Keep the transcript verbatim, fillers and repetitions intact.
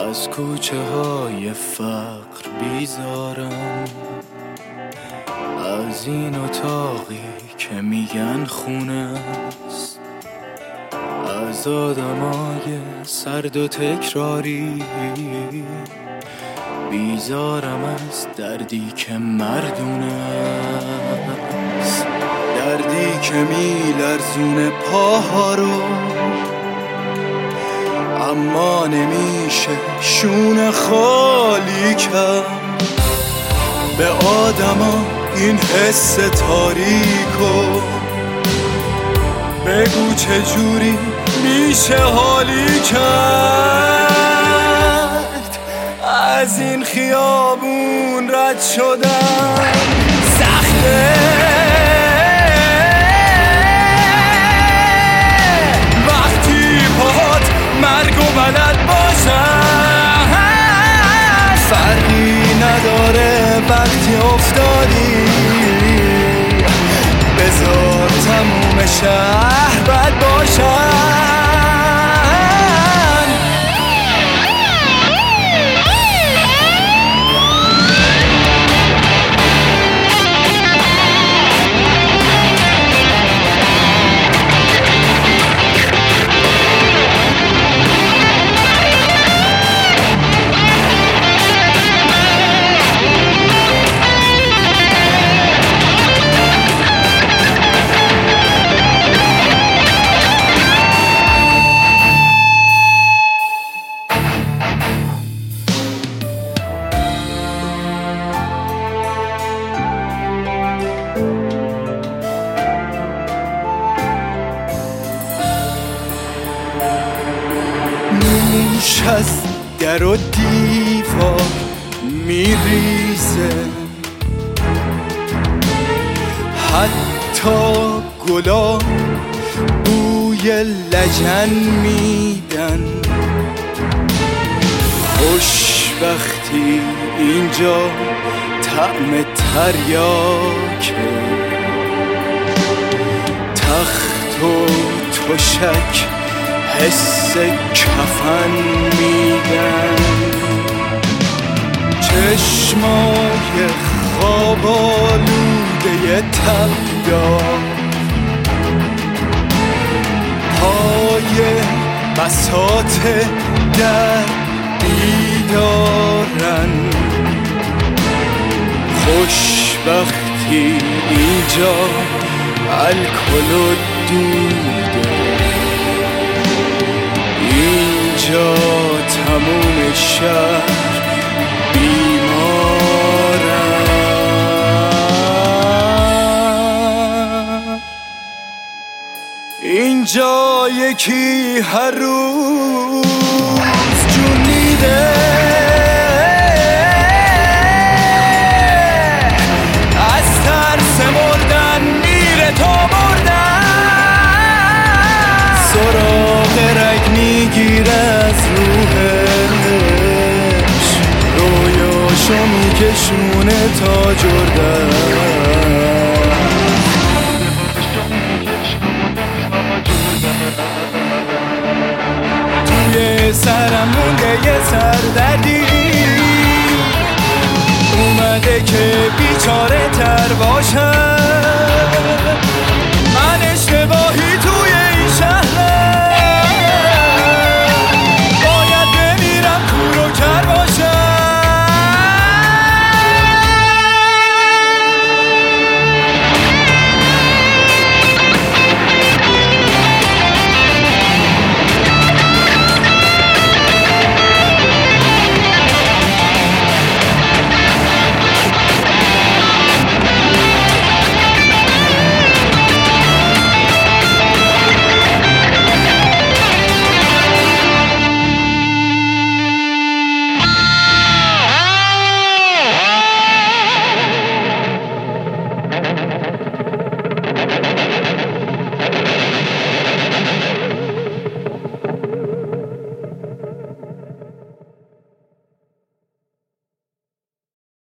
از کوچه های فقر بیزارم، از این اتاقی که میگن خونه است، از آدمای سرد و تکراری بیزارم، از دردی که مردونه است، دردی که میلرزونه پاها رو اما نمیشه شونه خالی کرد. به آدما این حس تاریکو بگو چجوری میشه حالی کرد. از این خیابون رد شدن سخته، وقتی پاهات مرگ و بلد باشن، فرقی نداره وقتی افتادی، بذار تموم شهر بد باشن. نوش از در و دیوار میریزه، حتی گلا بوی لجن میدن. خوشبختی اینجا طعم تریاکه، تخت و تشک حس کفن میدن. چشمای خواب آلوده تبدار پای بساط در بیدارن. خوشبختی اینجا الکل و دوده، اینجا تموم شهر بیمارن. اینجا یکی هر روز جون میده، از ترس مردن میره تا مردن. سراغ رگ میگیره از روحش، رویاشو میکشونه تا جردن. توی سرم مونده یه سردردی، اومده که بیچاره تر باشم.